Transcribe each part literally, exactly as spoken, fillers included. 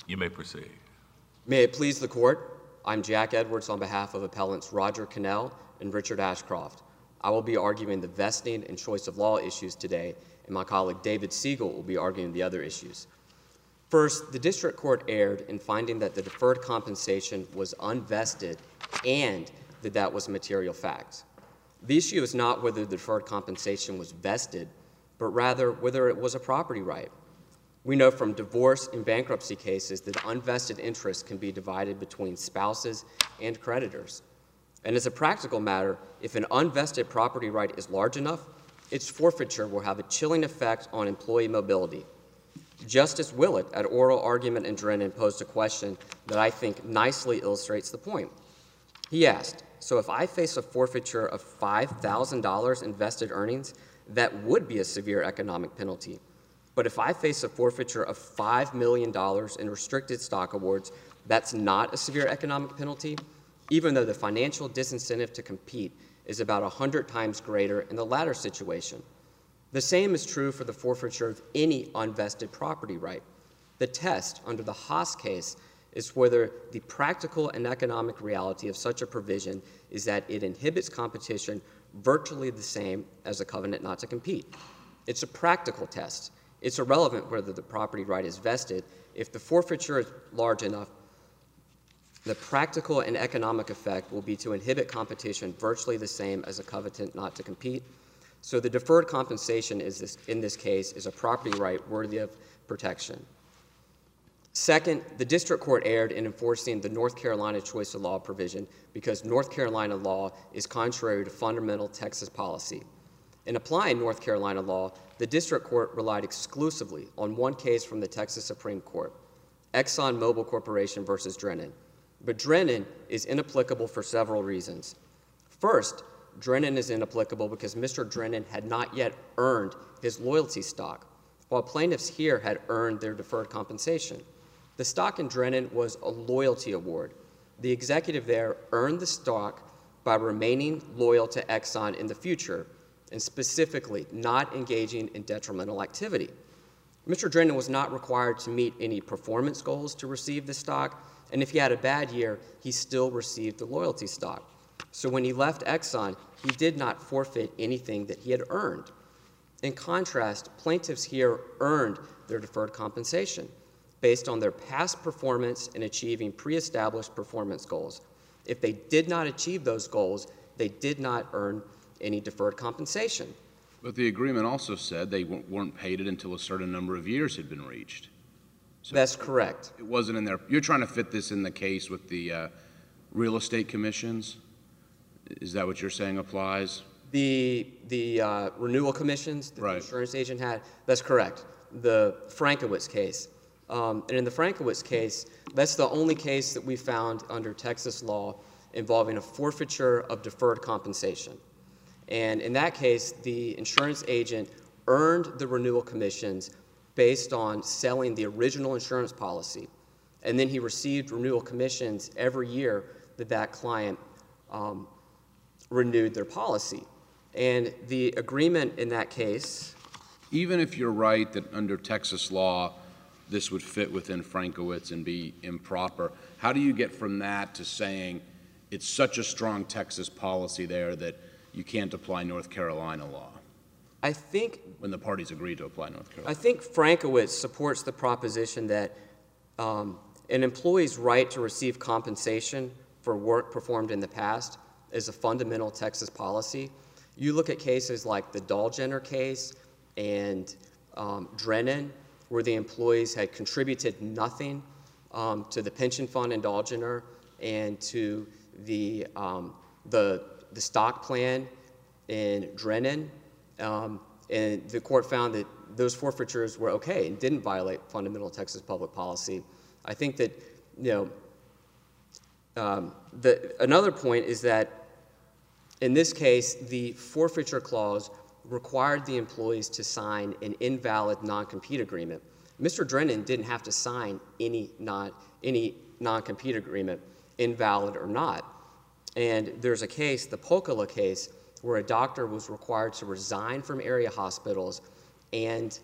You may proceed. May it please the Court, I'm Jack Edwards on behalf of appellants Roger Cannell and Richard Ashcroft. I will be arguing the vesting and choice of law issues today, and my colleague David Siegel will be arguing the other issues. First, the District Court erred in finding that the deferred compensation was unvested and that that was a material fact. The issue is not whether the deferred compensation was vested, but rather whether it was a property right. We know from divorce and bankruptcy cases that unvested interest can be divided between spouses and creditors. And as a practical matter, if an unvested property right is large enough, its forfeiture will have a chilling effect on employee mobility. Justice Willett, at oral argument in Drennan, posed a question that I think nicely illustrates the point. He asked, so if I face a forfeiture of five thousand dollars in vested earnings, that would be a severe economic penalty. But if I face a forfeiture of five million dollars in restricted stock awards, that's not a severe economic penalty, even though the financial disincentive to compete is about one hundred times greater in the latter situation. The same is true for the forfeiture of any unvested property right. The test under the Haas case is whether the practical and economic reality of such a provision is that it inhibits competition virtually the same as a covenant not to compete. It's a practical test. It's irrelevant whether the property right is vested. If the forfeiture is large enough, the practical and economic effect will be to inhibit competition virtually the same as a covenant not to compete. So the deferred compensation is this, in this case is a property right worthy of protection. Second, the District Court erred in enforcing the North Carolina choice of law provision because North Carolina law is contrary to fundamental Texas policy. In applying North Carolina law, the District Court relied exclusively on one case from the Texas Supreme Court, ExxonMobil Corporation versus Drennan. But Drennan is inapplicable for several reasons. First, Drennan is inapplicable because Mister Drennan had not yet earned his loyalty stock, while plaintiffs here had earned their deferred compensation. The stock in Drennan was a loyalty award. The executive there earned the stock by remaining loyal to Exxon in the future, and specifically not engaging in detrimental activity. Mister Drennan was not required to meet any performance goals to receive the stock, and if he had a bad year, he still received the loyalty stock. So when he left Exxon, he did not forfeit anything that he had earned. In contrast, plaintiffs here earned their deferred compensation based on their past performance in achieving pre-established performance goals. If they did not achieve those goals, they did not earn any deferred compensation. But the agreement also said they weren't paid it until a certain number of years had been reached. So that's correct. It wasn't in there. You're trying to fit this in the case with the uh, real estate commissions? Is that what you're saying applies? The, the uh, renewal commissions that right. the insurance agent had, that's correct. The Frankowitz case. Um, and in the Frankowitz case, that's the only case that we found under Texas law involving a forfeiture of deferred compensation. And in that case, the insurance agent earned the renewal commissions based on selling the original insurance policy. And then he received renewal commissions every year that that client um, renewed their policy. And the agreement in that case... Even if you're right that under Texas law, this would fit within Frankowitz and be improper, how do you get from that to saying it's such a strong Texas policy there that you can't apply North Carolina law? I think... When the parties agree to apply North Carolina. I think Frankowitz supports the proposition that um, an employee's right to receive compensation for work performed in the past is a fundamental Texas policy. You look at cases like the Dahlgren case and um, Drennan, where the employees had contributed nothing um, to the pension fund in Dahlgren and to the, um, the, the stock plan in Drennan. Um, and the court found that those forfeitures were okay and didn't violate fundamental Texas public policy. I think that, you know, um, the, another point is that in this case, the forfeiture clause required the employees to sign an invalid non-compete agreement. Mister Drennan didn't have to sign any non, any non-compete agreement, invalid or not. And there's a case, the Pocola case, where a doctor was required to resign from area hospitals and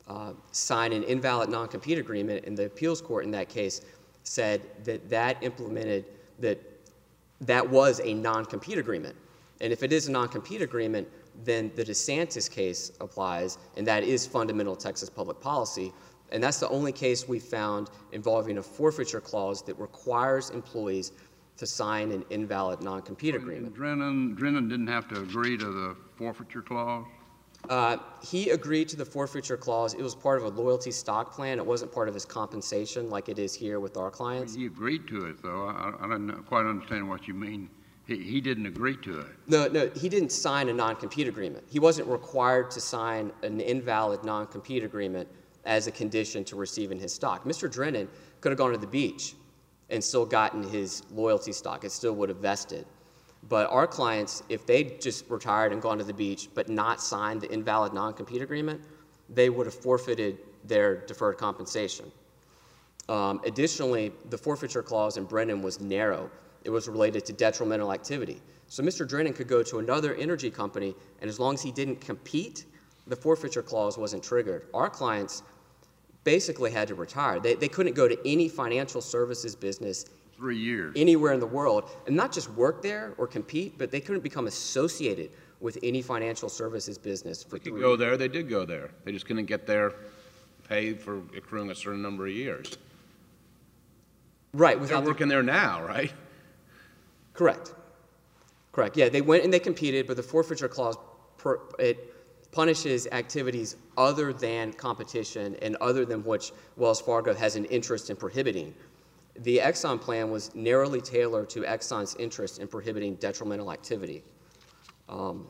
uh, sign an invalid non-compete agreement, and the appeals court in that case said that that implemented that that was a non-compete agreement. And if it is a non-compete agreement, then the DeSantis case applies, and that is fundamental Texas public policy. And that's the only case we found involving a forfeiture clause that requires employees to sign an invalid non-compete agreement. Drennan, Drennan didn't have to agree to the forfeiture clause? Uh, he agreed to the forfeiture clause. It was part of a loyalty stock plan. It wasn't part of his compensation like it is here with our clients. He agreed to it, though. I, I didn't quite understand what you mean. He, he didn't agree to it. No, no, he didn't sign a non-compete agreement. He wasn't required to sign an invalid non-compete agreement as a condition to receiving his stock. Mister Drennan could have gone to the beach and still gotten his loyalty stock. It still would have vested. But our clients, if they just retired and gone to the beach but not signed the invalid non-compete agreement, they would have forfeited their deferred compensation. Um, additionally, the forfeiture clause in Brennan was narrow. It was related to detrimental activity. So Mister Drennan could go to another energy company, and as long as he didn't compete, the forfeiture clause wasn't triggered. Our clients basically had to retire. They, they couldn't go to any financial services business Three years. anywhere in the world, and not just work there or compete, but they couldn't become associated with any financial services business for They three could go years. there, they did go there. They just couldn't get their pay for accruing a certain number of years. Right, They're without the, working there now, right? correct. Correct, yeah, they went and they competed, but the forfeiture clause, per, it punishes activities other than competition and other than which Wells Fargo has an interest in prohibiting. The Exxon plan was narrowly tailored to Exxon's interest in prohibiting detrimental activity. Um,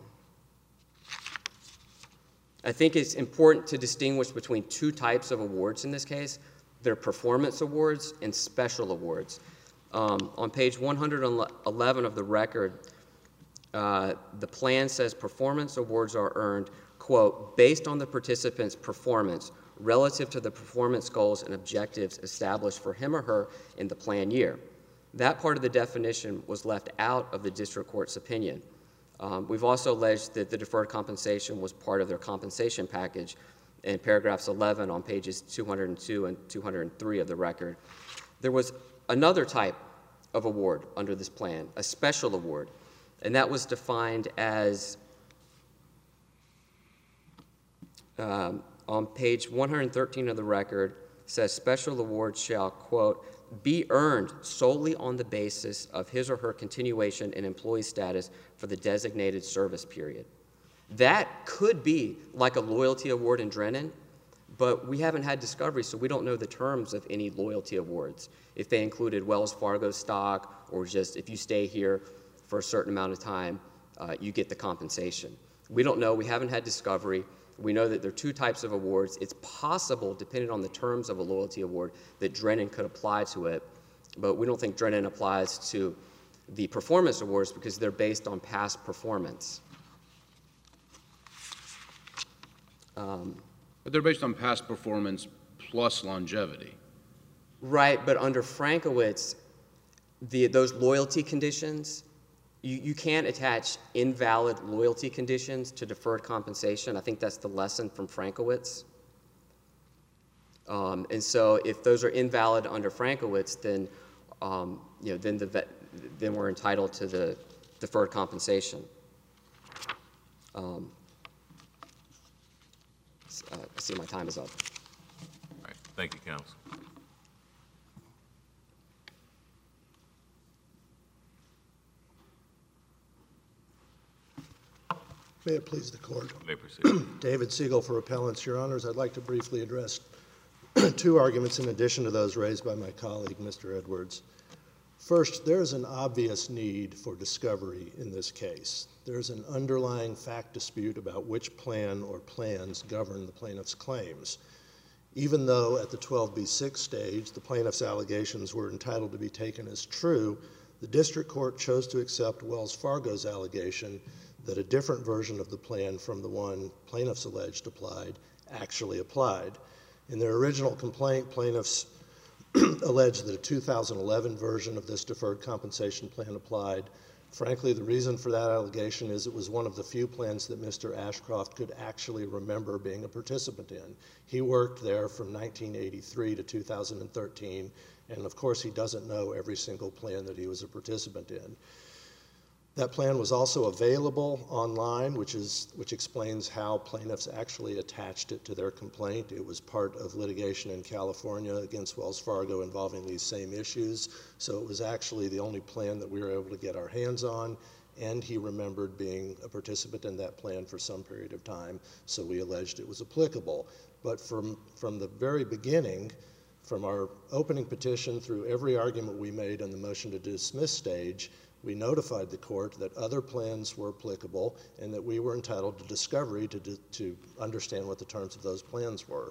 I think it's important to distinguish between two types of awards in this case. They're performance awards and special awards. Um, on page one hundred eleven of the record, uh, the plan says performance awards are earned, quote, based on the participant's performance relative to the performance goals and objectives established for him or her in the plan year. That part of the definition was left out of the district court's opinion. Um, we've also alleged that the deferred compensation was part of their compensation package in paragraphs eleven on pages two hundred two and two hundred three of the record. There was another type of award under this plan, a special award, and that was defined as um, on page one hundred thirteen of the record, says special awards shall, quote, be earned solely on the basis of his or her continuation in employee status for the designated service period. That could be like a loyalty award in Drennan, but we haven't had discovery, so we don't know the terms of any loyalty awards, if they included Wells Fargo stock or just if you stay here for a certain amount of time, uh, you get the compensation. We don't know. We haven't had discovery. We know that there are two types of awards. It's possible, depending on the terms of a loyalty award, that Drennan could apply to it, but we don't think Drennan applies to the performance awards because they're based on past performance. Um, But they're based on past performance plus longevity. right, but under Frankowitz, the, those loyalty conditions, You, you can't attach invalid loyalty conditions to deferred compensation. I think that's the lesson from Frankowitz. Um, and so if those are invalid under Frankowitz, then, um, you know, then, the vet, then we're entitled to the deferred compensation. Um, uh, I see my time is up. All right, thank you, counsel. May it please the court. You may proceed. David Siegel for appellants. Your honors, I'd like to briefly address two arguments in addition to those raised by my colleague, Mister Edwards. First, there is an obvious need for discovery in this case. There's an underlying fact dispute about which plan or plans govern the plaintiff's claims. Even though at the twelve B six stage, the plaintiff's allegations were entitled to be taken as true, the district court chose to accept Wells Fargo's allegation that a different version of the plan from the one plaintiffs alleged applied actually applied. In their original complaint, plaintiffs alleged that a two thousand eleven version of this deferred compensation plan applied. Frankly, the reason for that allegation is it was one of the few plans that Mister Ashcroft could actually remember being a participant in. He worked there from nineteen eighty-three to two thousand thirteen, and of course he doesn't know every single plan that he was a participant in. That plan was also available online, which is which explains how plaintiffs actually attached it to their complaint. It was part of litigation in California against Wells Fargo involving these same issues, so it was actually the only plan that we were able to get our hands on, and he remembered being a participant in that plan for some period of time, so we alleged it was applicable. But from, from the very beginning, from our opening petition through every argument we made on the motion to dismiss stage, we notified the court that other plans were applicable and that we were entitled to discovery to, to understand what the terms of those plans were.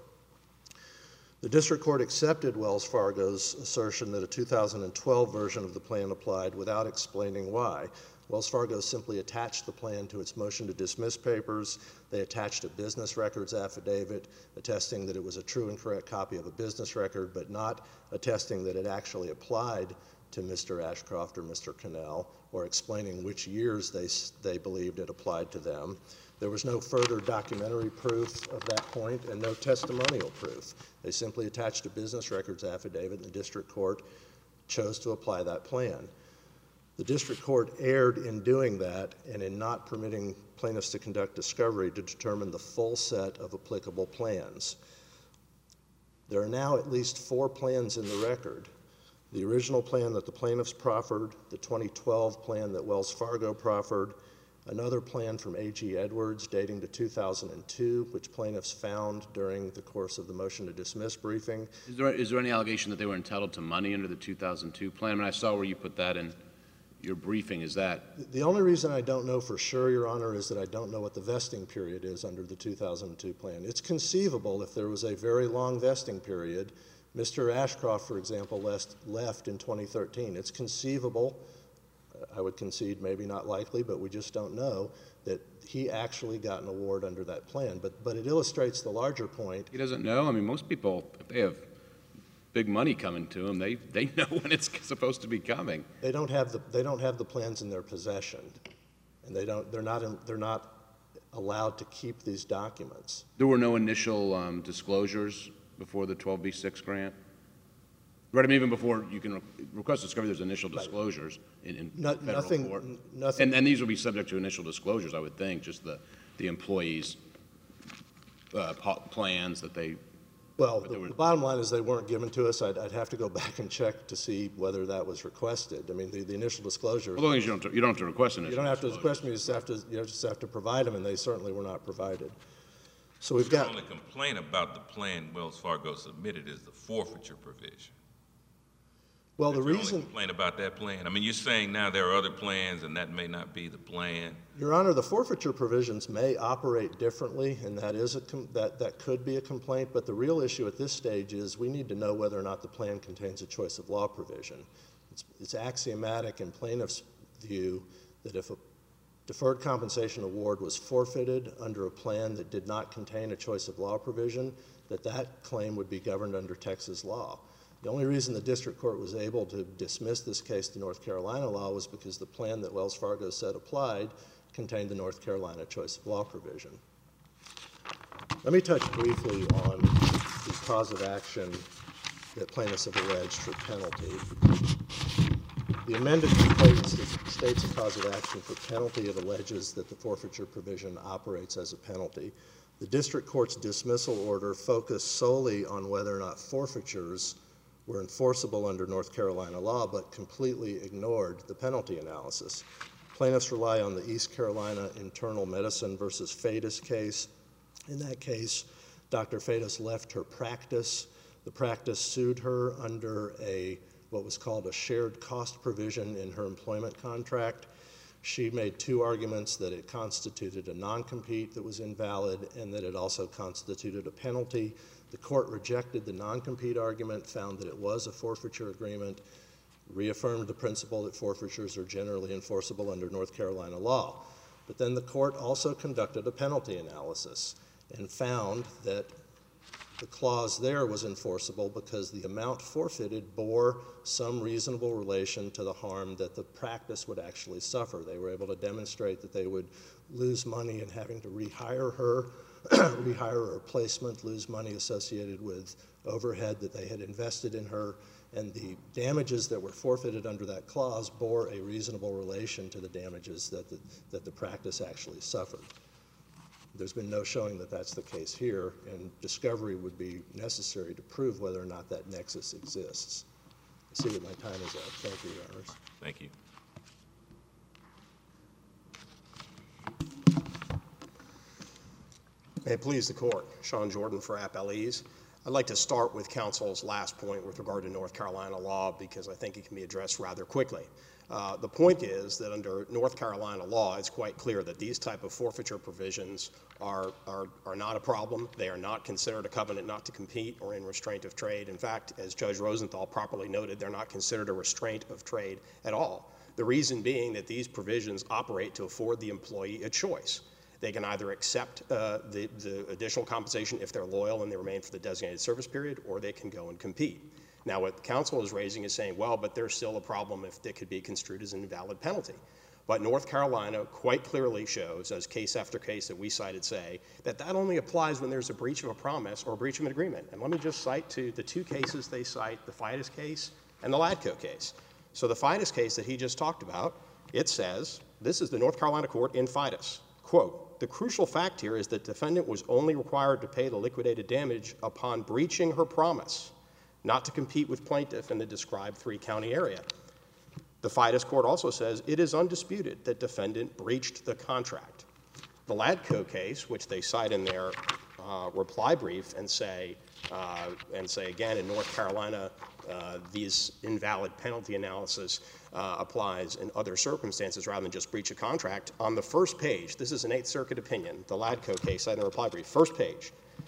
The district court accepted Wells Fargo's assertion that a two thousand twelve version of the plan applied without explaining why. Wells Fargo simply attached the plan to its motion to dismiss papers. They attached a business records affidavit attesting that it was a true and correct copy of a business record, but not attesting that it actually applied to Mister Ashcroft or Mister Cannell, or explaining which years they, they believed it applied to them. There was no further documentary proof of that point and no testimonial proof. They simply attached a business records affidavit, and the district court chose to apply that plan. The district court erred in doing that and in not permitting plaintiffs to conduct discovery to determine the full set of applicable plans. There are now at least four plans in the record. The original plan that the plaintiffs proffered, the twenty twelve plan that Wells Fargo proffered, another plan from A G Edwards dating to two thousand two, which plaintiffs found during the course of the motion to dismiss briefing. Is there, is there any allegation that they were entitled to money under the two thousand two plan? I mean, I saw where you put that in your briefing. Is that? The only reason I don't know for sure, Your Honor, is that I don't know what the vesting period is under the two thousand two plan. It's conceivable if there was a very long vesting period. Mister Ashcroft, for example, left, left in twenty thirteen. It's conceivable, I would concede maybe not likely, but we just don't know, that he actually got an award under that plan. But, but it illustrates the larger point. He doesn't know. I mean, most people, if they have big money coming to them, they, they know when it's supposed to be coming. They don't have the, they don't have the plans in their possession, and they don't, they're not, in, they're not allowed to keep these documents. There were no initial um, disclosures before the twelve B six grant? Right, I mean, even before you can re request discovery, there's initial disclosures in, in No, federal nothing, court. nothing. And, and these will be subject to initial disclosures, I would think, just the, the employees' uh, plans that they... Well, but the, were, the bottom line is they weren't given to us. I'd, I'd have to go back and check to see whether that was requested. I mean, the, the initial disclosure... As long as you don't, you don't have to request initial You don't have to disclosures. request me, you just have to, you just have to provide them, and they certainly were not provided. So we've The got... only complaint about the plan Wells Fargo submitted is the forfeiture provision. Well, the That's your reason... only complaint about that plan? I mean, you're saying now there are other plans, and that may not be the plan. Your Honor, the forfeiture provisions may operate differently, and that is a com that, that could be a complaint, but the real issue at this stage is we need to know whether or not the plan contains a choice of law provision. It's, it's axiomatic in plaintiff's view that if a deferred compensation award was forfeited under a plan that did not contain a choice of law provision, that that claim would be governed under Texas law. The only reason the district court was able to dismiss this case to North Carolina law was because the plan that Wells Fargo said applied contained the North Carolina choice of law provision. Let me touch briefly on the cause of action that plaintiffs have alleged for penalty. The amended complaint states a cause of action for penalty. It alleges that the forfeiture provision operates as a penalty. The district court's dismissal order focused solely on whether or not forfeitures were enforceable under North Carolina law, but completely ignored the penalty analysis. Plaintiffs rely on the East Carolina Internal Medicine versus Fadis case. In that case, Doctor Fadis left her practice. The practice sued her under a what was called a shared cost provision in her employment contract. She made two arguments: that it constituted a non-compete that was invalid and that it also constituted a penalty. The court rejected the non-compete argument, found that it was a forfeiture agreement, reaffirmed the principle that forfeitures are generally enforceable under North Carolina law. But then the court also conducted a penalty analysis and found that The clause there was enforceable because the amount forfeited bore some reasonable relation to the harm that the practice would actually suffer. They were able to demonstrate that they would lose money in having to rehire her, rehire her replacement, lose money associated with overhead that they had invested in her, and the damages that were forfeited under that clause bore a reasonable relation to the damages that the, that the practice actually suffered. There's been no showing that that's the case here, and discovery would be necessary to prove whether or not that nexus exists. I see that my time is up. Thank you, Your Honors. Thank you. May it please the Court. Sean Jordan for Appellees. I'd like to start with counsel's last point with regard to North Carolina law because I think it can be addressed rather quickly. Uh, the point is that under North Carolina law, it's quite clear that these type of forfeiture provisions are, are, are not a problem. They are not considered a covenant not to compete or in restraint of trade. In fact, as Judge Rosenthal properly noted, they're not considered a restraint of trade at all. The reason being that these provisions operate to afford the employee a choice. They can either accept uh, the, the additional compensation if they're loyal and they remain for the designated service period, or they can go and compete. Now, what counsel is raising is saying, well, but there's still a problem if it could be construed as an invalid penalty. But North Carolina quite clearly shows, as case after case that we cited say, that that only applies when there's a breach of a promise or a breach of an agreement. And let me just cite to the two cases they cite, the FIDUS case and the LADCO case. So the FIDUS case that he just talked about, it says, this is the North Carolina court in FIDUS, quote, the crucial fact here is that defendant was only required to pay the liquidated damage upon breaching her promise not to compete with plaintiff in the described three-county area. The FIDUS court also says it is undisputed that defendant breached the contract. The LADCO case, which they cite in their uh, reply brief and say, uh, and say again in North Carolina, uh, these invalid penalty analysis uh, applies in other circumstances rather than just breach of contract. On the first page, this is an Eighth Circuit opinion, the LADCO case cited in the reply brief, first page,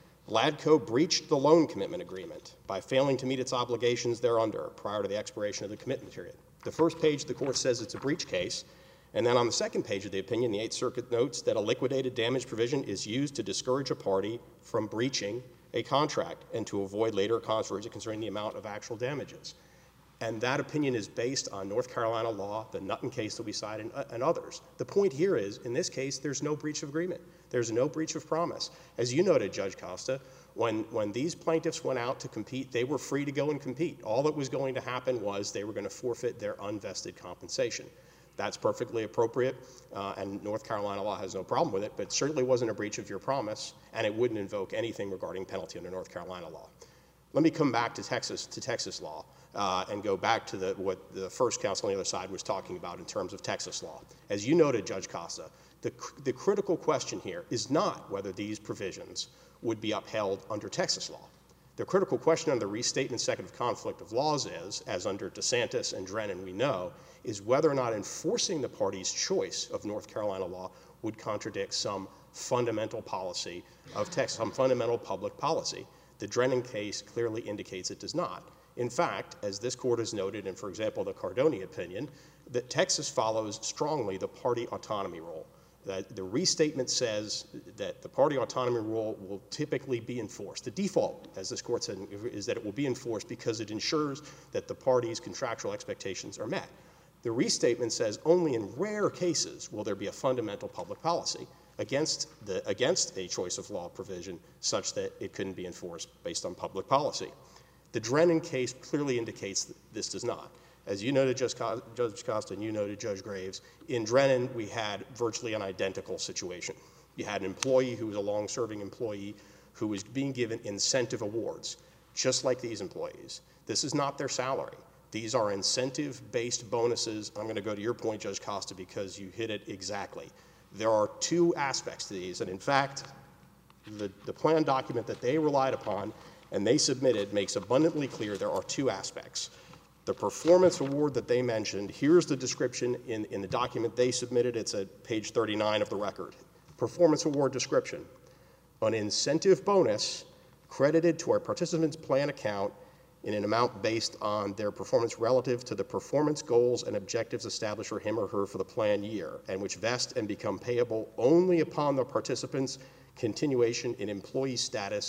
LADCO breached the loan commitment agreement by failing to meet its obligations thereunder prior to the expiration of the commitment period. The first page, the court says it's a breach case, and then on the second page of the opinion, the Eighth Circuit notes that a liquidated damage provision is used to discourage a party from breaching a contract and to avoid later controversy concerning the amount of actual damages. And that opinion is based on North Carolina law, the Nutton case that we cite, and, uh, and others. The point here is, in this case, there's no breach of agreement. There's no breach of promise. As you noted, Judge Costa, when, when these plaintiffs went out to compete, they were free to go and compete. All that was going to happen was they were going to forfeit their unvested compensation. That's perfectly appropriate, uh, and North Carolina law has no problem with it, but it certainly wasn't a breach of your promise, and it wouldn't invoke anything regarding penalty under North Carolina law. Let me come back to Texas, to Texas law, uh, and go back to the, what the first counsel on the other side was talking about in terms of Texas law. As you noted, Judge Costa, the, the critical question here is not whether these provisions would be upheld under Texas law. The critical question under the restatement second of conflict of laws is, as under DeSantis and Drennan we know, is whether or not enforcing the party's choice of North Carolina law would contradict some fundamental policy of Texas, some fundamental public policy. The Drennan case clearly indicates it does not. In fact, as this court has noted in, for example, the Cardoni opinion, that Texas follows strongly the party autonomy rule. That the restatement says that the party autonomy rule will typically be enforced. The default, as this court said, is that it will be enforced because it ensures that the party's contractual expectations are met. The restatement says only in rare cases will there be a fundamental public policy against, the, against a choice of law provision such that it couldn't be enforced based on public policy. The Drennan case clearly indicates that this does not. As you noted, Judge Costa, and you noted, Judge Graves, in Drennan we had virtually an identical situation. You had an employee who was a long-serving employee who was being given incentive awards, just like these employees. This is not their salary. These are incentive-based bonuses. I'm going to go to your point, Judge Costa, because you hit it exactly. There are two aspects to these, and in fact, the, the plan document that they relied upon and they submitted makes abundantly clear there are two aspects. The performance award that they mentioned, here's the description in, in the document they submitted. It's at page thirty-nine of the record. Performance award description. An incentive bonus credited to our participant's plan account in an amount based on their performance relative to the performance goals and objectives established for him or her for the plan year, and which vest and become payable only upon the participant's continuation in employee status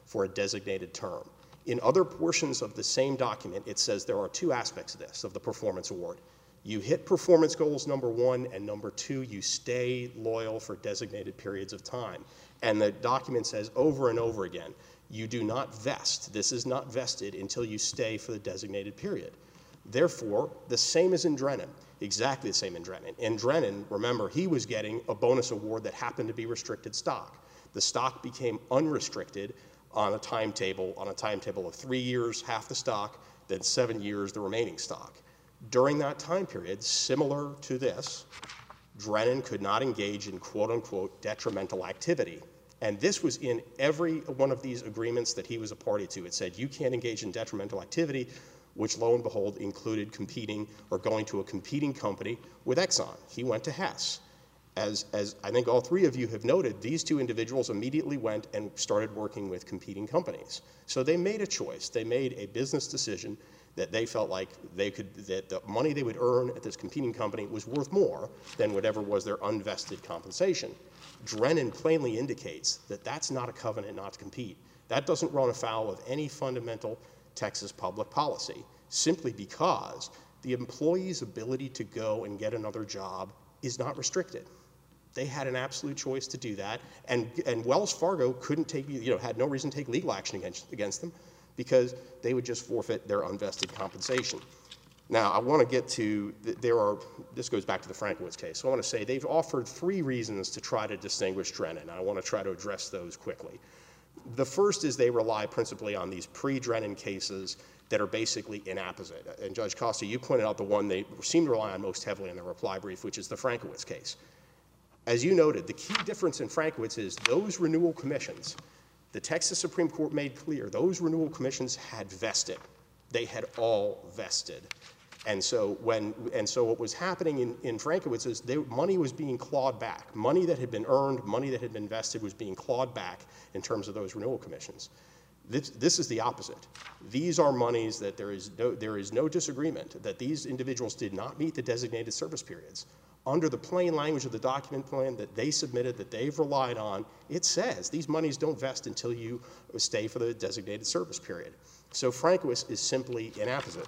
for a designated term. In other portions of the same document, it says there are two aspects of this, of the performance award. You hit performance goals, number one, and number two, you stay loyal for designated periods of time. And the document says over and over again, you do not vest. This is not vested until you stay for the designated period. Therefore, the same as in Drennan, exactly the same in Drennan. In Drennan, remember, he was getting a bonus award that happened to be restricted stock. The stock became unrestricted on a timetable, on a timetable of three years, half the stock, then seven years, the remaining stock. During that time period, similar to this, Drennan could not engage in quote-unquote detrimental activity. And this was in every one of these agreements that he was a party to. It said you can't engage in detrimental activity, which lo and behold included competing or going to a competing company with Exxon. He went to Hess. As, as I think all three of you have noted, these two individuals immediately went and started working with competing companies. So they made a choice. They made a business decision that they felt like they could, that the money they would earn at this competing company was worth more than whatever was their unvested compensation. Drennan plainly indicates that that's not a covenant not to compete. That doesn't run afoul of any fundamental Texas public policy, simply because the employee's ability to go and get another job is not restricted. They had an absolute choice to do that, and, and Wells Fargo couldn't take, you know, had no reason to take legal action against, against them because they would just forfeit their unvested compensation. Now, I want to get to, there are, this goes back to the Frankowitz case. So I want to say they've offered three reasons to try to distinguish Drennan. I want to try to address those quickly. The first is they rely principally on these pre-Drennan cases that are basically inapposite. And Judge Costa, you pointed out the one they seem to rely on most heavily in their reply brief, which is the Frankowitz case. As you noted, the key difference in Frankowitz is those renewal commissions, the Texas Supreme Court made clear, those renewal commissions had vested. They had all vested. And so when, and so what was happening in, in Frankowitz is they, money was being clawed back. Money that had been earned, money that had been vested was being clawed back in terms of those renewal commissions. This, this is the opposite. These are monies that there is, no, there is no disagreement that these individuals did not meet the designated service periods. Under the plain language of the document plan that they submitted, that they've relied on, it says these monies don't vest until you stay for the designated service period. So Frankowitz is simply inapposite.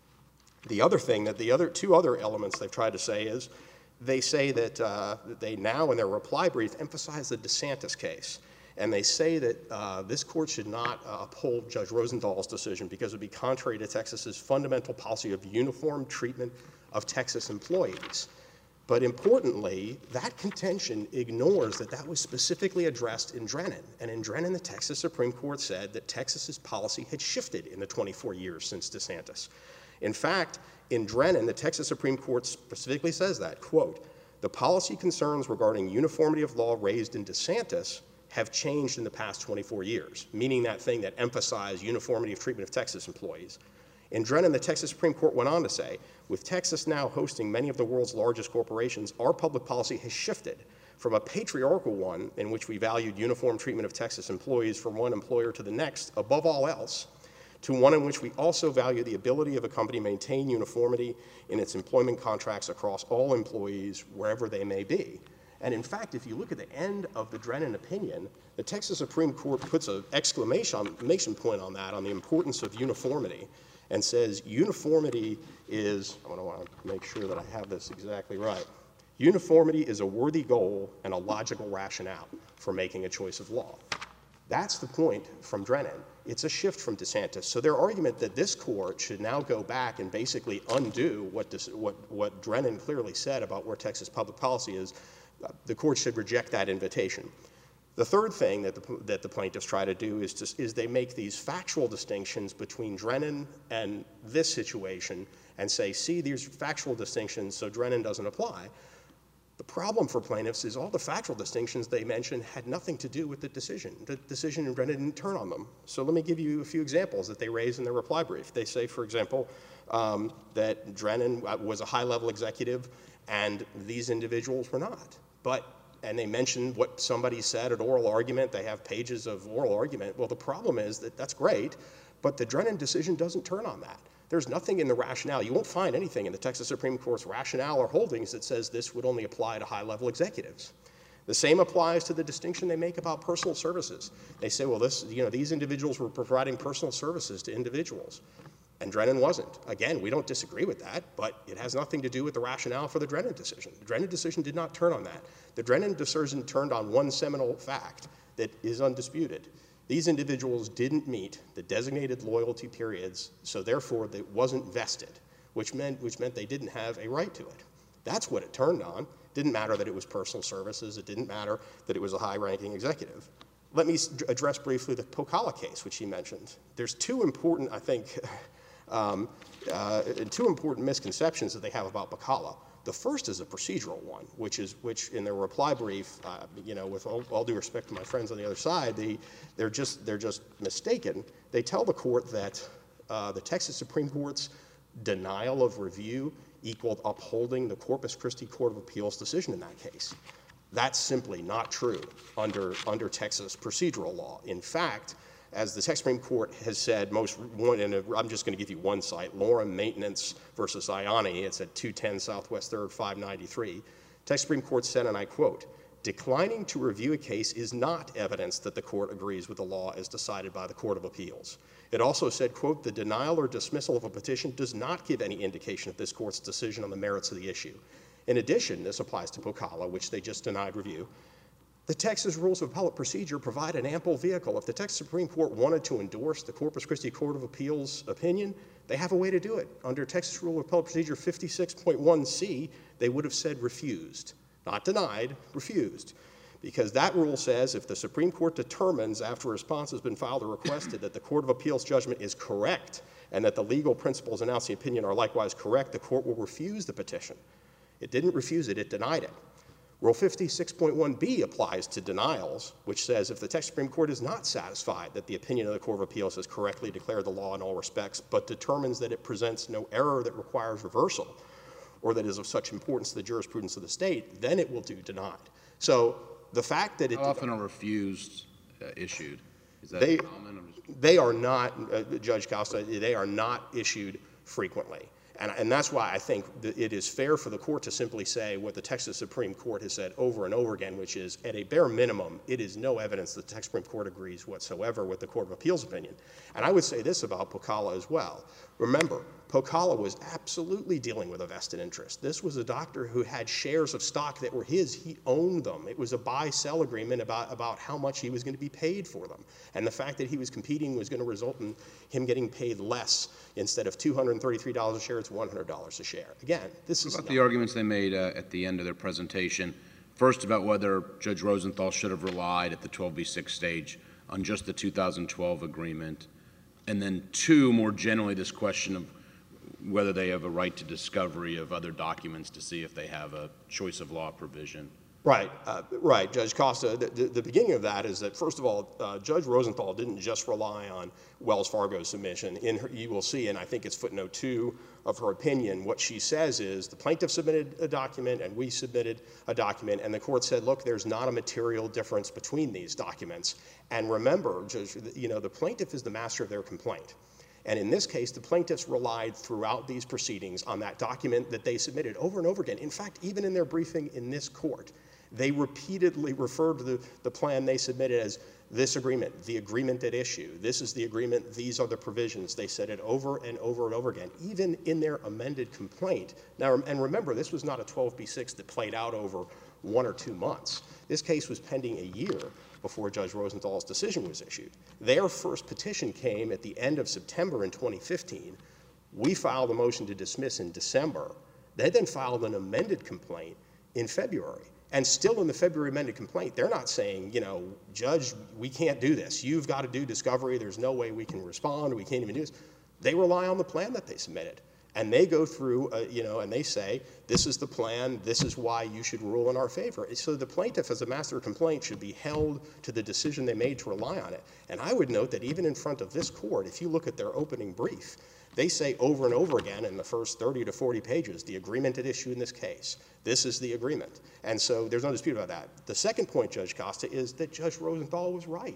The other thing that the other two other elements they've tried to say is they say that, uh, that they now in their reply brief emphasize the DeSantis case. And they say that uh, this court should not uh, uphold Judge Rosenthal's decision because it would be contrary to Texas's fundamental policy of uniform treatment of Texas employees. But importantly, that contention ignores that that was specifically addressed in Drennan. And in Drennan, the Texas Supreme Court said that Texas's policy had shifted in the twenty-four years since DeSantis. In fact, in Drennan, the Texas Supreme Court specifically says that, quote, the policy concerns regarding uniformity of law raised in DeSantis have changed in the past twenty-four years, meaning that thing that emphasized uniformity of treatment of Texas employees. In Drennan, the Texas Supreme Court went on to say, with Texas now hosting many of the world's largest corporations, our public policy has shifted from a patriarchal one in which we valued uniform treatment of Texas employees from one employer to the next above all else, to one in which we also value the ability of a company to maintain uniformity in its employment contracts across all employees wherever they may be. And in fact, if you look at the end of the Drennan opinion, the Texas Supreme Court puts an exclamation point on that, on the importance of uniformity, and says uniformity is, I want to make sure that I have this exactly right, uniformity is a worthy goal and a logical rationale for making a choice of law. That's the point from Drennan. It's a shift from DeSantis. So their argument that this court should now go back and basically undo what, this, what, what Drennan clearly said about where Texas public policy is, uh, the court should reject that invitation. The third thing that the, that the plaintiffs try to do is, to, is they make these factual distinctions between Drennan and this situation and say, see, these factual distinctions, so Drennan doesn't apply. The problem for plaintiffs is all the factual distinctions they mentioned had nothing to do with the decision. The decision in Drennan didn't turn on them. So let me give you a few examples that they raise in their reply brief. They say, for example, um, that Drennan was a high-level executive and these individuals were not. But and they mentioned what somebody said at oral argument. They have pages of oral argument. Well, the problem is that that's great, but the Drennan decision doesn't turn on that. There's nothing in the rationale. You won't find anything in the Texas Supreme Court's rationale or holdings that says this would only apply to high-level executives. The same applies to the distinction they make about personal services. They say, well, this, you know, these individuals were providing personal services to individuals, and Drennan wasn't. Again, we don't disagree with that, but it has nothing to do with the rationale for the Drennan decision. The Drennan decision did not turn on that. The Drennan decision turned on one seminal fact that is undisputed. These individuals didn't meet the designated loyalty periods, so therefore it wasn't vested, which meant, which meant they didn't have a right to it. That's what it turned on. It didn't matter that it was personal services. It didn't matter that it was a high-ranking executive. Let me address briefly the Pocalla case, which he mentioned. There's two important, I think, um, uh, two important misconceptions that they have about Pocalla. The first is a procedural one, which is which in their reply brief, uh, you know, with all, all due respect to my friends on the other side, they, they're just they're just mistaken. They tell the court that uh, the Texas Supreme Court's denial of review equaled upholding the Corpus Christi Court of Appeals decision in that case. That's simply not true under, under Texas procedural law. In fact, as the Texas Supreme Court has said, most one, and I'm just going to give you one site, Lorem Maintenance versus Ioni, it's at two ten Southwest third, five ninety-three. Texas Supreme Court said, and I quote, declining to review a case is not evidence that the court agrees with the law as decided by the Court of Appeals. It also said, quote, the denial or dismissal of a petition does not give any indication of this court's decision on the merits of the issue. In addition, this applies to Pocalla, which they just denied review. The Texas Rules of Appellate Procedure provide an ample vehicle. If the Texas Supreme Court wanted to endorse the Corpus Christi Court of Appeals opinion, they have a way to do it. Under Texas Rule of Appellate Procedure fifty-six point one C, they would have said refused. Not denied, refused. Because that rule says if the Supreme Court determines after a response has been filed or requested that the Court of Appeals judgment is correct and that the legal principles announced in the opinion are likewise correct, the court will refuse the petition. It didn't refuse it, it denied it. Rule fifty-six point one B applies to denials, which says if the Texas Supreme Court is not satisfied that the opinion of the Court of Appeals has correctly declared the law in all respects, but determines that it presents no error that requires reversal, or that is of such importance to the jurisprudence of the state, then it will do denied. So the fact that it— How often are refused uh, issued? Is that they, common? Just... They are not, uh, Judge Costa, they are not issued frequently. And, and that's why I think that it is fair for the court to simply say what the Texas Supreme Court has said over and over again, which is, at a bare minimum, it is no evidence that the Texas Supreme Court agrees whatsoever with the Court of Appeals opinion. And I would say this about Pocalla as well. Remember, Pocalla was absolutely dealing with a vested interest. This was a doctor who had shares of stock that were his. He owned them. It was a buy-sell agreement about, about how much he was going to be paid for them. And the fact that he was competing was going to result in him getting paid less. Instead of two hundred thirty-three dollars a share, it's one hundred dollars a share. Again, this what is about not— the arguments they made uh, at the end of their presentation? First, about whether Judge Rosenthal should have relied at the twelve B six stage on just the two thousand twelve agreement. And then two, more generally, this question of whether they have a right to discovery of other documents to see if they have a choice of law provision. Right, uh, right, Judge Costa. The, the, the beginning of that is that, first of all, uh, Judge Rosenthal didn't just rely on Wells Fargo's submission. In her, you will see, and I think it's footnote two of her opinion, what she says is the plaintiff submitted a document and we submitted a document, and the court said, look, there's not a material difference between these documents. And remember, Judge, you know, the plaintiff is the master of their complaint. And in this case, the plaintiffs relied throughout these proceedings on that document that they submitted over and over again. In fact, even in their briefing in this court, they repeatedly referred to the, the plan they submitted as this agreement, the agreement at issue. This is the agreement, these are the provisions. They said it over and over and over again, even in their amended complaint. Now, and remember, this was not a twelve B six that played out over one or two months. This case was pending a year before Judge Rosenthal's decision was issued. Their first petition came at the end of September in twenty fifteen. We filed a motion to dismiss in December. They then filed an amended complaint in February. And still in the February amended complaint, they're not saying, you know, Judge, we can't do this. You've got to do discovery. There's no way we can respond. We can't even do this. They rely on the plan that they submitted. And they go through, uh, you know, and they say, this is the plan. This is why you should rule in our favor. So the plaintiff, as a master of complaint, should be held to the decision they made to rely on it. And I would note that even in front of this court, if you look at their opening brief, they say over and over again in the first thirty to forty pages, the agreement at issue in this case. This is the agreement. And so there's no dispute about that. The second point, Judge Costa, is that Judge Rosenthal was right.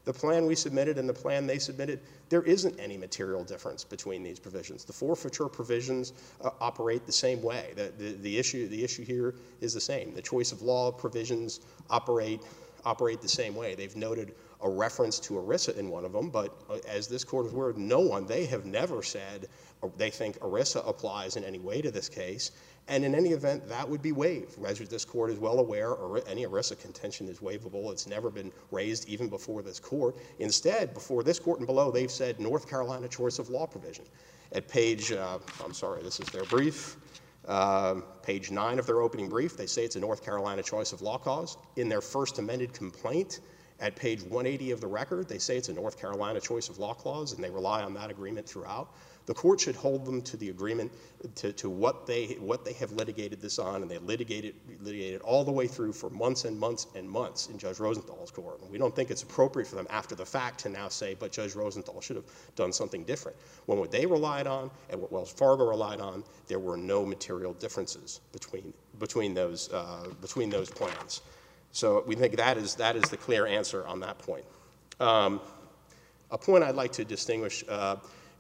The plan we submitted and the plan they submitted, there isn't any material difference between these provisions. The forfeiture provisions uh, operate the same way. The, the, the, issue, the issue here is the same. The choice of law provisions operate, operate the same way. They've noted a reference to ERISA in one of them, but uh, as this court is aware, no one, they have never said uh, they think ERISA applies in any way to this case. And in any event, that would be waived. As this court is well aware, any ERISA contention is waivable. It's never been raised even before this court. Instead, before this court and below, they've said North Carolina choice of law provision. At page, uh, I'm sorry, this is their brief, uh, page nine of their opening brief, they say it's a North Carolina choice of law cause. In their first amended complaint, at page one eighty of the record, they say it's a North Carolina choice of law clause, and they rely on that agreement throughout. The court should hold them to the agreement, to, to what they what they have litigated this on, and they litigated litigated all the way through for months and months and months in Judge Rosenthal's court. And we don't think it's appropriate for them after the fact to now say, but Judge Rosenthal should have done something different. When what they relied on and what Wells Fargo relied on, there were no material differences between between those uh, between those plans. So we think that is that is the clear answer on that point. Um, a point I'd like to distinguish. Uh,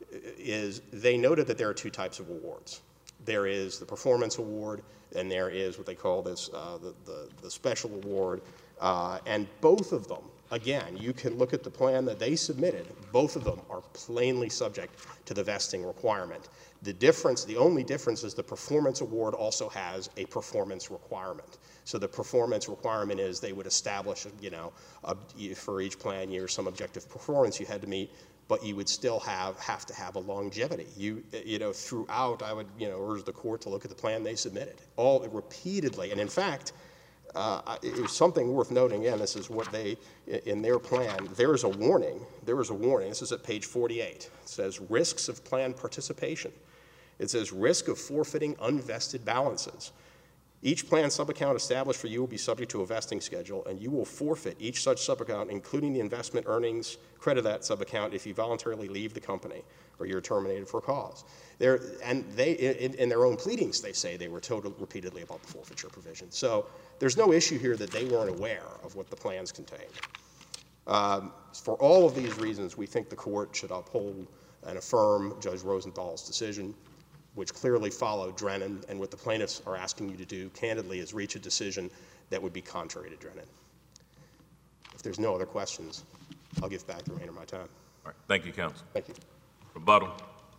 is they noted that there are two types of awards. There is the performance award, and there is what they call this, uh, the, the, the special award. Uh, and both of them, again, you can look at the plan that they submitted. Both of them are plainly subject to the vesting requirement. The difference, the only difference is the performance award also has a performance requirement. So the performance requirement is they would establish, you know, a, for each plan year some objective performance you had to meet, but you would still have have to have a longevity. You you know throughout, I would you know urge the court to look at the plan they submitted, all repeatedly. And in fact, uh, it was something worth noting. Again, this is what they in their plan. There is a warning. There is a warning. This is at page forty-eight. It says risks of plan participation. It says risk of forfeiting unvested balances. Each plan subaccount established for you will be subject to a vesting schedule, and you will forfeit each such subaccount, including the investment earnings credit of that subaccount, if you voluntarily leave the company or you're terminated for cause. They're, and they, in, in their own pleadings, they say they were told repeatedly about the forfeiture provision. So there's no issue here that they weren't aware of what the plans contained. Um, for all of these reasons, we think the court should uphold and affirm Judge Rosenthal's decision, which clearly followed Drennan, and what the plaintiffs are asking you to do, candidly, is reach a decision that would be contrary to Drennan. If there's no other questions, I'll give back the remainder of my time. All right. Thank you, counsel. Thank you. Rebuttal.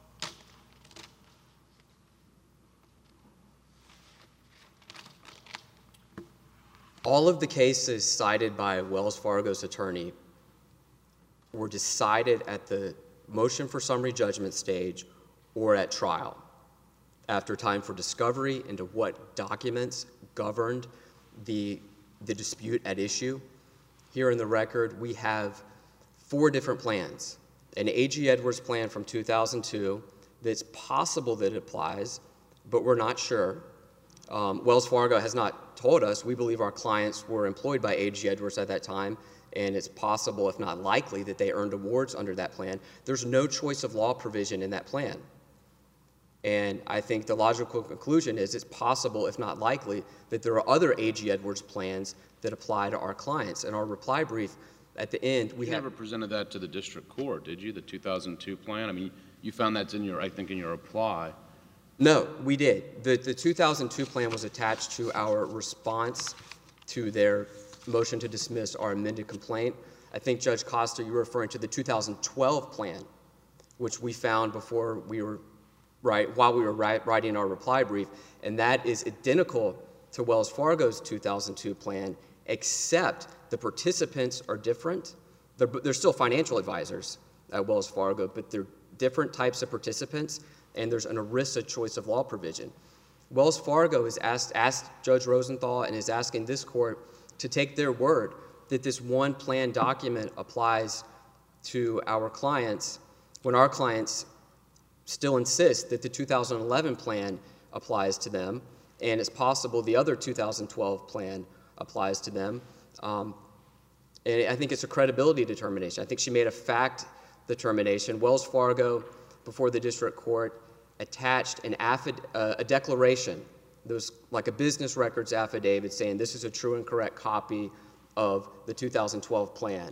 All of the cases cited by Wells Fargo's attorney were decided at the motion for summary judgment stage or at trial, after time for discovery into what documents governed the, the dispute at issue. Here in the record, we have four different plans. An A G Edwards plan from two thousand two that's possible that it applies, but we're not sure. Um, Wells Fargo has not told us. We believe our clients were employed by A G Edwards at that time, and it's possible, if not likely, that they earned awards under that plan. There's no choice of law provision in that plan. And I think the logical conclusion is it's possible, if not likely, that there are other A G Edwards plans that apply to our clients. In our reply brief at the end, we You have... never presented that to the district court, did you, the two thousand two plan? I mean, you found that's in your, I think, in your reply. No, we did. The, the two thousand two plan was attached to our response to their motion to dismiss our amended complaint. I think, Judge Costa, you're referring to the two thousand twelve plan, which we found before we were, right, while we were write, writing our reply brief, and that is identical to Wells Fargo's two thousand two plan, except the participants are different. They're, they're still financial advisors at Wells Fargo, but they're different types of participants, and there's an ERISA choice of law provision. Wells Fargo has asked, asked Judge Rosenthal and is asking this court to take their word that this one plan document applies to our clients when our clients still insist that the two thousand eleven plan applies to them, and it's possible the other two thousand twelve plan applies to them. Um, and I think it's a credibility determination. I think she made a fact determination. Wells Fargo, before the district court, attached an affid uh, a declaration. There was like a business records affidavit saying this is a true and correct copy of the two thousand twelve plan.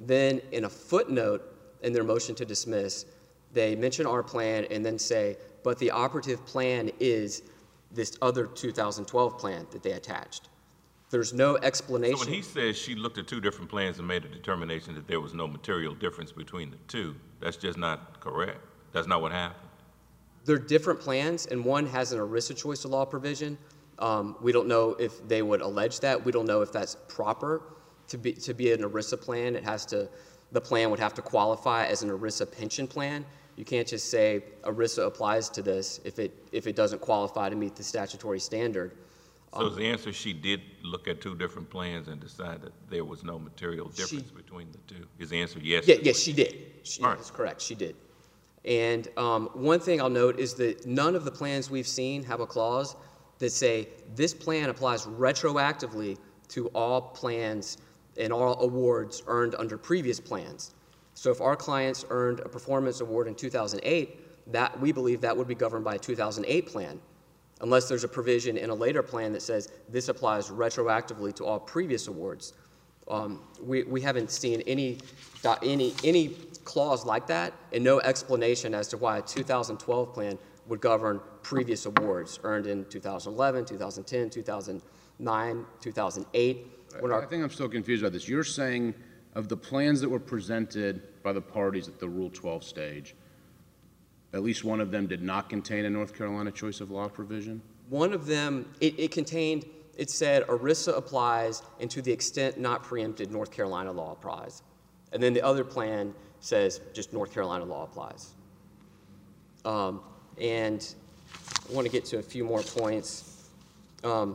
Then in a footnote in their motion to dismiss, they mention our plan and then say, but the operative plan is this other two thousand twelve plan that they attached. There's no explanation. So when he says she looked at two different plans and made a determination that there was no material difference between the two, that's just not correct. That's not what happened. They're different plans, and one has an ERISA choice of law provision. Um, we don't know if they would allege that. We don't know if that's proper to be to be an ERISA plan. It has to, the plan would have to qualify as an ERISA pension plan. You can't just say ERISA applies to this if it if it doesn't qualify to meet the statutory standard. So is the answer she did look at two different plans and decide that there was no material difference She- between the two? Is the answer yes? Yeah, yes, she did. She, All right. That's correct, she did. And um, one thing I'll note is that none of the plans we've seen have a clause that say this plan applies retroactively to all plans and all awards earned under previous plans. So if our clients earned a performance award in two thousand eight, that we believe that would be governed by a two thousand eight plan, unless there's a provision in a later plan that says this applies retroactively to all previous awards. Um, we, we haven't seen any, any, any clause like that, and no explanation as to why a two thousand twelve plan would govern previous awards earned in two thousand eleven, two thousand ten, two thousand nine, two thousand eight. When I our, think I'm still confused about this. You're saying of the plans that were presented by the parties at the Rule twelve stage, at least one of them did not contain a North Carolina choice of law provision? one of them, it, it contained, it said ERISA applies and to the extent not preempted, North Carolina law applies. And then the other plan says just North Carolina law applies. Um, and I want to get to a few more points. Um,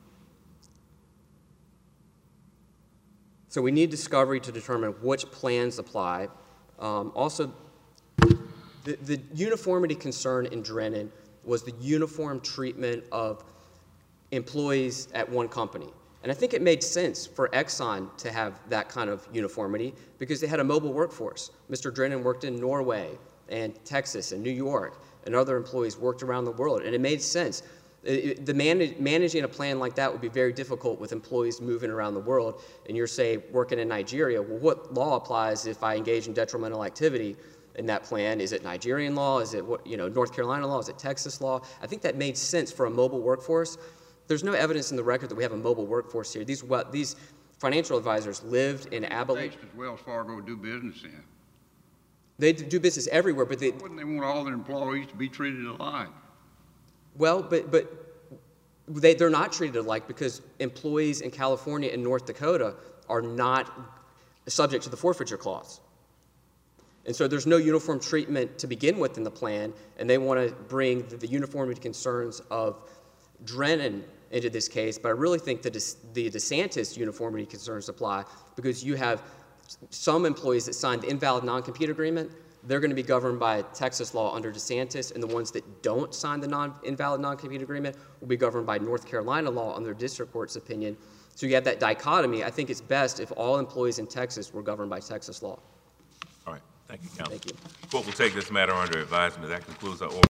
so we need discovery to determine which plans apply. Um, also, the, the uniformity concern in Drennan was the uniform treatment of employees at one company. And I think it made sense for Exxon to have that kind of uniformity because they had a mobile workforce. Mister Drennan worked in Norway and Texas and New York, and other employees worked around the world, and it made sense. It, it, the manage, managing a plan like that would be very difficult with employees moving around the world, and you're, say, working in Nigeria. Well, what law applies if I engage in detrimental activity in that plan? Is it Nigerian law? Is it what, you know, North Carolina law? Is it Texas law? I think that made sense for a mobile workforce. There's no evidence in the record that we have a mobile workforce here. These, what, these financial advisors lived in Abilene. States that Wells Fargo do business in. They do business everywhere, but they, Wouldn't they want all their employees to be treated alike? well, but, but they, they're not treated alike because employees in California and North Dakota are not subject to the forfeiture clause. And so there's no uniform treatment to begin with in the plan, and they want to bring the, the uniformity concerns of Drennan into this case, but I really think that the DeSantis uniformity concerns apply because you have some employees that signed the invalid non-compete agreement. They're going to be governed by Texas law under DeSantis, and the ones that don't sign the non, invalid non-compete agreement will be governed by North Carolina law under district court's opinion. So you have that dichotomy. I think it's best if all employees in Texas were governed by Texas law. All right. Thank you, counsel. Thank you. Court will take this matter under advisement. That concludes our order.